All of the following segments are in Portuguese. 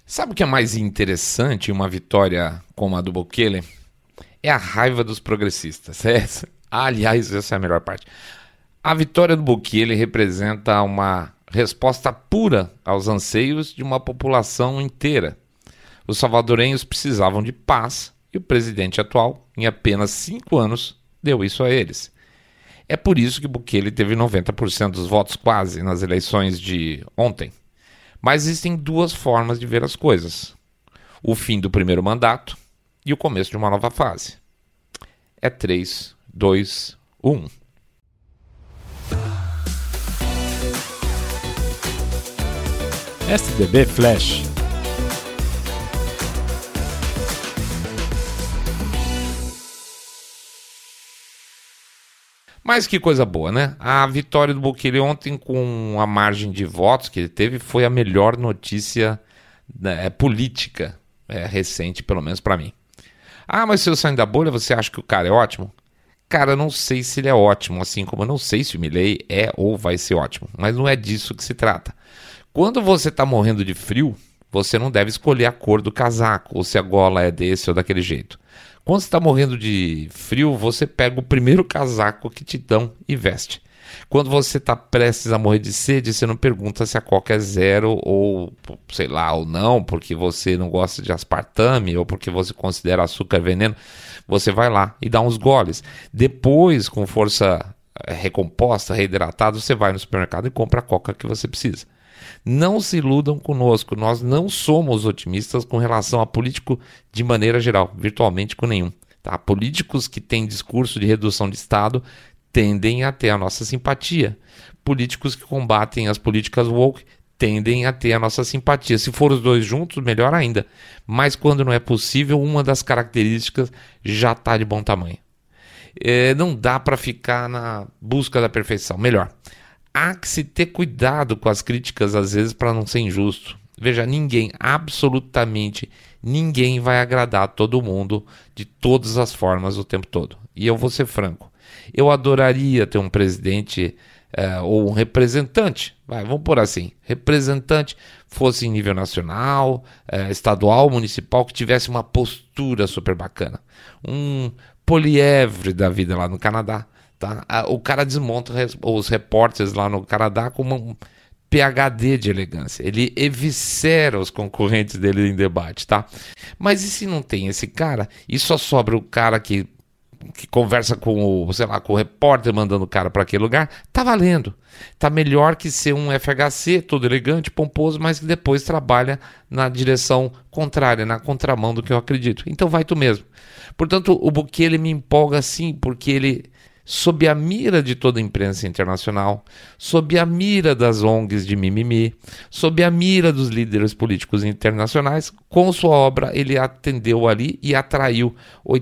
Sabe o que é mais interessante em uma vitória como a do Bukele? É a raiva dos progressistas. Aliás, essa é a melhor parte. A vitória do Bukele representa uma resposta pura aos anseios de uma população inteira. Os salvadorenhos precisavam de paz e o presidente atual, em apenas 5 anos, deu isso a eles. É por isso que Bukele teve 90% dos votos quase nas eleições de ontem. Mas existem duas formas de ver as coisas: o fim do primeiro mandato e o começo de uma nova fase. É 3, 2, 1. SDB Flash. Mas que coisa boa, né? A vitória do Bukele ontem, com a margem de votos que ele teve, foi a melhor notícia política recente, pelo menos para mim. Ah, mas se eu sair da bolha, você acha que o cara é ótimo? Cara, eu não sei se ele é ótimo, assim como eu não sei se o Milei é ou vai ser ótimo. Mas não é disso que se trata. Quando você está morrendo de frio, você não deve escolher a cor do casaco, ou se a gola é desse ou daquele jeito. Quando você está morrendo de frio, você pega o primeiro casaco que te dão e veste. Quando você está prestes a morrer de sede, você não pergunta se a coca é zero ou, sei lá, ou não, porque você não gosta de aspartame ou porque você considera açúcar veneno. Você vai lá e dá uns goles. Depois, com força recomposta, reidratada, você vai no supermercado e compra a coca que você precisa. Não se iludam conosco, nós não somos otimistas com relação a político de maneira geral, virtualmente com nenhum. Tá? Políticos que têm discurso de redução de Estado tendem a ter a nossa simpatia. Políticos que combatem as políticas woke tendem a ter a nossa simpatia. Se for os dois juntos, melhor ainda. Mas quando não é possível, uma das características já está de bom tamanho. Não dá para ficar na busca da perfeição. Melhor, há que se ter cuidado com as críticas, às vezes, para não ser injusto. Veja, ninguém, absolutamente ninguém vai agradar todo mundo de todas as formas o tempo todo. E eu vou ser franco, eu adoraria ter um presidente ou um representante, vamos pôr assim, representante fosse em nível nacional, estadual, municipal, que tivesse uma postura super bacana. Um Polievre da vida lá no Canadá. Tá? O cara desmonta os repórteres lá no Canadá com um PhD de elegância. Ele eviscera os concorrentes dele em debate, tá? Mas e se não tem esse cara e só sobra o cara que conversa com com o repórter mandando o cara para aquele lugar? Tá valendo. Tá melhor que ser um FHC todo elegante, pomposo, mas que depois trabalha na direção contrária, na contramão do que eu acredito. Então vai tu mesmo. Portanto, o Bukele me empolga sim, porque ele, sob a mira de toda a imprensa internacional, sob a mira das ONGs de mimimi, sob a mira dos líderes políticos internacionais, com sua obra ele atendeu ali e atraiu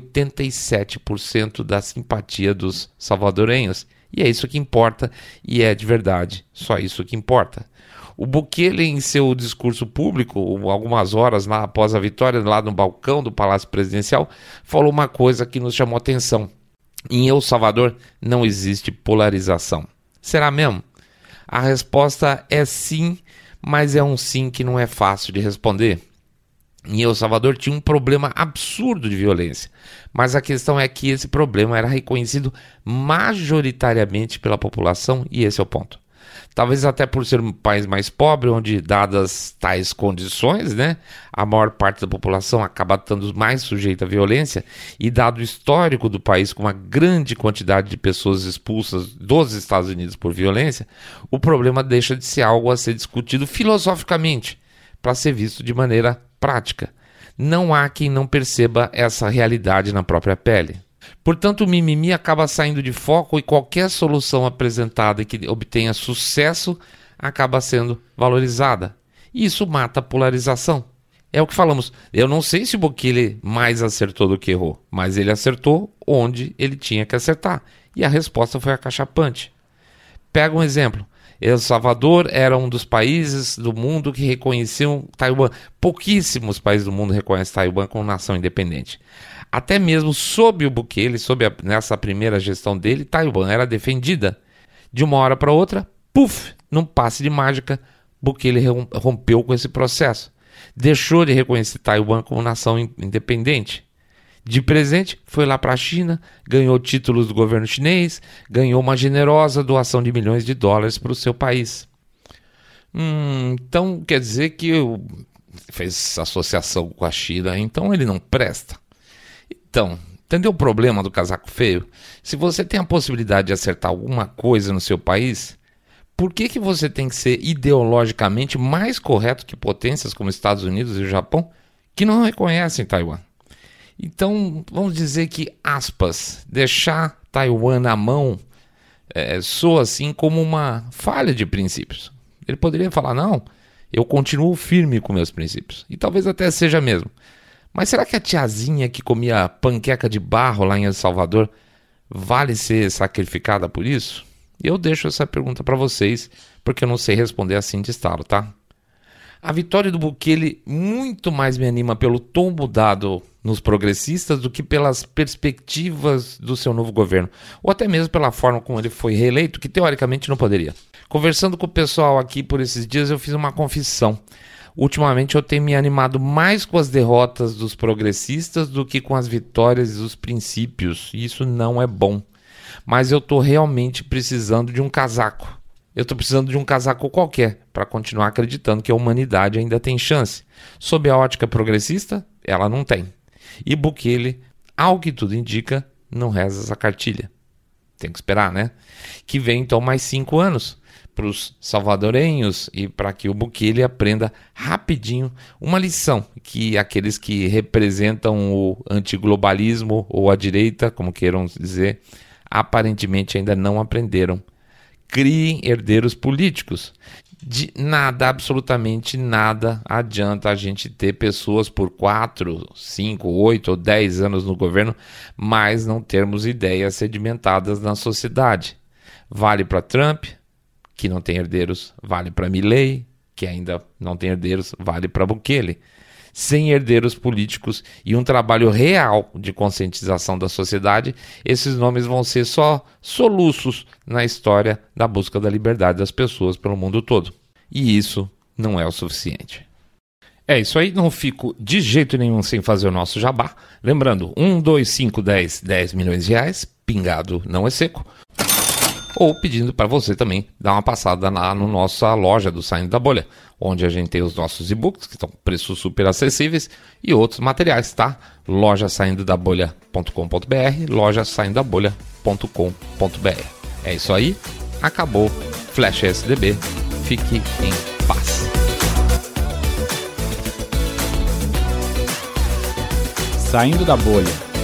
87% da simpatia dos salvadorenhos. E é isso que importa, e é de verdade só isso que importa. O Bukele, em seu discurso público, algumas horas lá após a vitória, lá no balcão do Palácio Presidencial, falou uma coisa que nos chamou a atenção. Em El Salvador não existe polarização. Será mesmo? A resposta é sim, mas é um sim que não é fácil de responder. Em El Salvador tinha um problema absurdo de violência, mas a questão é que esse problema era reconhecido majoritariamente pela população e esse é o ponto. Talvez até por ser um país mais pobre, onde, dadas tais condições, a maior parte da população acaba estando mais sujeita à violência, e dado o histórico do país com uma grande quantidade de pessoas expulsas dos Estados Unidos por violência, o problema deixa de ser algo a ser discutido filosoficamente, para ser visto de maneira prática. Não há quem não perceba essa realidade na própria pele. Portanto, o mimimi acaba saindo de foco e qualquer solução apresentada que obtenha sucesso acaba sendo valorizada. E isso mata a polarização. É o que falamos. Eu não sei se o Bukele mais acertou do que errou, mas ele acertou onde ele tinha que acertar. E a resposta foi acachapante. Pega um exemplo. El Salvador era um dos países do mundo que reconheciam Taiwan. Pouquíssimos países do mundo reconhecem Taiwan como nação independente. Até mesmo sob o Bukele, nessa primeira gestão dele, Taiwan era defendida. De uma hora para outra, num passe de mágica, Bukele rompeu com esse processo. Deixou de reconhecer Taiwan como nação independente. De presente, foi lá para a China, ganhou títulos do governo chinês, ganhou uma generosa doação de milhões de dólares para o seu país. Então quer dizer que fez associação com a China, então ele não presta. Então, entendeu o problema do casaco feio? Se você tem a possibilidade de acertar alguma coisa no seu país, por que você tem que ser ideologicamente mais correto que potências como Estados Unidos e o Japão, que não reconhecem Taiwan? Então, vamos dizer que, aspas, deixar Taiwan na mão soa assim como uma falha de princípios. Ele poderia falar, não, eu continuo firme com meus princípios. E talvez até seja mesmo. Mas será que a tiazinha que comia panqueca de barro lá em El Salvador vale ser sacrificada por isso? Eu deixo essa pergunta para vocês, porque eu não sei responder assim de estalo, tá? A vitória do Bukele muito mais me anima pelo tombo dado nos progressistas do que pelas perspectivas do seu novo governo, ou até mesmo pela forma como ele foi reeleito, que teoricamente não poderia. Conversando com o pessoal aqui por esses dias, eu fiz uma confissão. Ultimamente eu tenho me animado mais com as derrotas dos progressistas do que com as vitórias dos princípios, e isso não é bom. Mas eu estou realmente precisando de um casaco. Eu estou precisando de um casaco qualquer para continuar acreditando que a humanidade ainda tem chance. Sob a ótica progressista, ela não tem. E Bukele, ao que tudo indica, não reza essa cartilha. Tem que esperar, né? Que vem então mais 5 anos para os salvadorenhos e para que o Bukele aprenda rapidinho uma lição que aqueles que representam o antiglobalismo ou a direita, como queiram dizer, aparentemente ainda não aprenderam. Criem herdeiros políticos. De nada, absolutamente nada adianta a gente ter pessoas por 4, 5, 8 ou 10 anos no governo, mas não termos ideias sedimentadas na sociedade. Vale para Trump, que não tem herdeiros, vale para Milei, que ainda não tem herdeiros, vale para Bukele. Sem herdeiros políticos e um trabalho real de conscientização da sociedade, esses nomes vão ser só soluços na história da busca da liberdade das pessoas pelo mundo todo. E isso não é o suficiente. É isso aí, não fico de jeito nenhum sem fazer o nosso jabá. Lembrando, 1, 2, 5, 10 milhões de reais, pingado não é seco. Ou pedindo para você também dar uma passada lá na nossa loja do Saindo da Bolha, onde a gente tem os nossos e-books, que estão com preços super acessíveis, e outros materiais, tá? lojasaindodabolha.com.br, lojasaindodabolha.com.br. É isso aí, acabou. Flash SDB, fique em paz. Saindo da Bolha.